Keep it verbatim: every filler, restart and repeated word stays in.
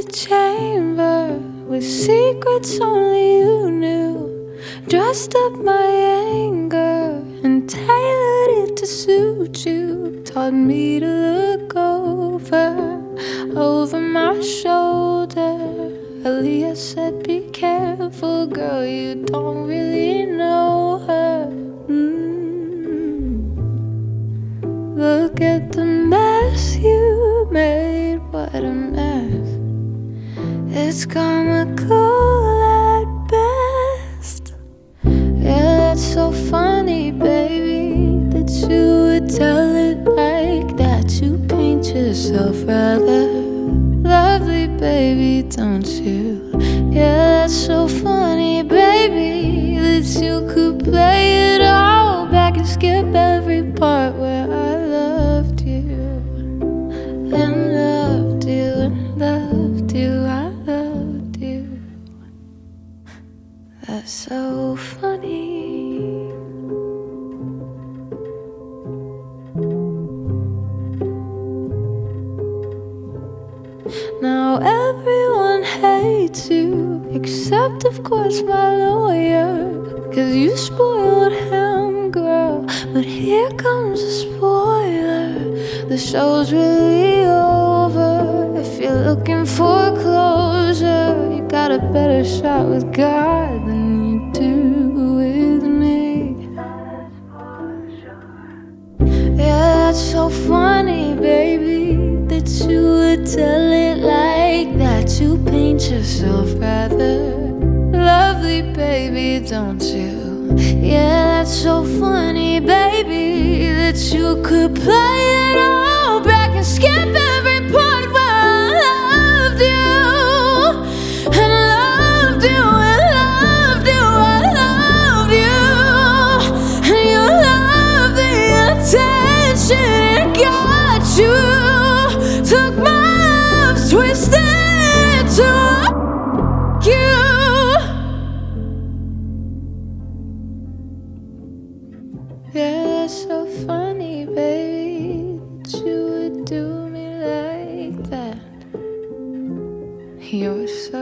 the chamber with secrets only you knew. Dressed up my anger and tailored it to suit you. Taught me to look over, over my shoulder. Aaliyah said, be careful, girl, you don't really know her. mm. Look at the mess you made, what a mess. It's comical at best. Yeah, that's so funny, baby, that you would tell it like that. You paint yourself rather lovely, baby, don't you? Yeah, that's so funny, baby, that you could play it all back and skip every part where I loved you and loved you and loved you. I loved you. That's so funny. Now everyone hates you, except of course my lawyer, 'cause you spoiled him, girl. But here comes a spoiler, the show's really over. If you're looking for closure, you got a better shot with God than you do with me. Yeah, that's so funny, baby, that you would tell it like that. You paint yourself rather lovely, baby, don't you? Yeah, that's so funny, baby, that you could play it all back and skip every part where I loved you and loved you and loved you. I loved you and you love the attention it got you. Took my love, twisted it to you. Yeah, that's so funny, baby, that you would do me like that. You're so